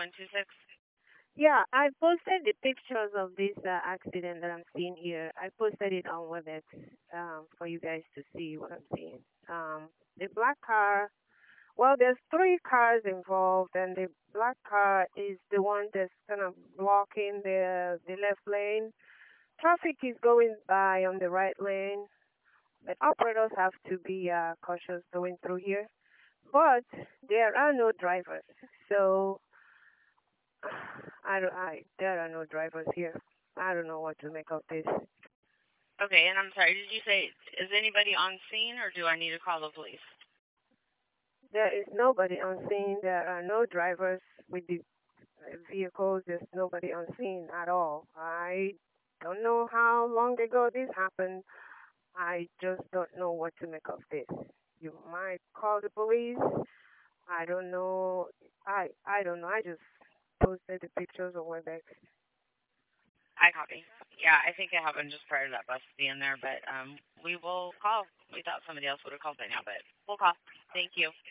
3126. Yeah, I posted the pictures of this accident that I'm seeing here. I posted it on WebEx for you guys to see what I'm seeing. The black car, well, there's three cars involved, and the black car is the one that's kind of blocking the left lane. Traffic is going by on the right lane, but operators have to be cautious going through here. But there are no drivers, so there are no drivers here. I don't know what to make of this. Okay, and I'm sorry, did you say, is anybody on scene or do I need to call the police? There is nobody on scene. There are no drivers with the vehicles. There's nobody on scene at all. I don't know how long ago this happened. I just don't know what to make of this. You might call the police. I don't know. I don't know. I just posted the pictures on WebEx. I copy. Yeah, I think it happened just prior to that bus being there, but we will call. We thought somebody else would have called by now, but we'll call. Thank you.